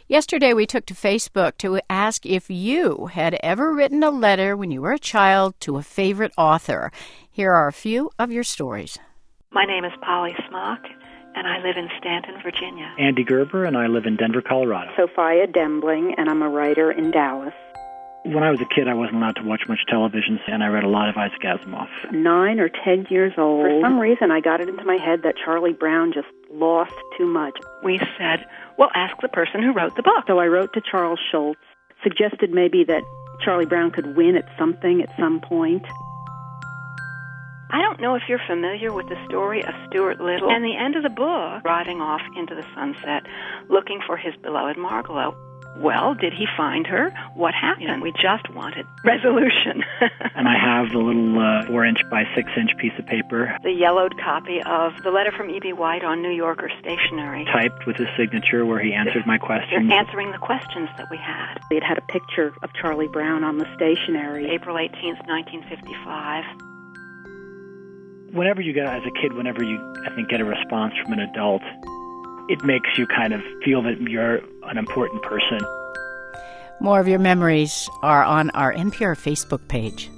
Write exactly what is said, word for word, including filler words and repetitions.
Yesterday, we took to Facebook to ask if you had ever written a letter when you were a child to a favorite author. Here are a few of your stories. My name is Polly Smock, and I live in Stanton, Virginia. Andy Gerber, and I live in Denver, Colorado. Sophia Dembling, and I'm a writer in Dallas. When I was a kid, I wasn't allowed to watch much television, and I read a lot of Isaac Asimov. Nine or ten years old. For some reason, I got it into my head that Charlie Brown just lost too much. We said, well, ask the person who wrote the book. So I wrote to Charles Schulz, suggested maybe that Charlie Brown could win at something at some point. I don't know if you're familiar with the story of Stuart Little and the end of the book, riding off into the sunset, looking for his beloved Margalo. Well, did he find her? What happened? We just wanted resolution. And I have the little uh, four-inch by six-inch piece of paper. The yellowed copy of the letter from E B. White on New Yorker stationery. Typed with his signature where he answered my questions. You're answering the questions that we had. It had a picture of Charlie Brown on the stationery. April eighteenth, nineteen fifty-five. Whenever you get, as a kid, whenever you, I think, get a response from an adult, it makes you kind of feel that you're an important person. More of your memories are on our N P R Facebook page.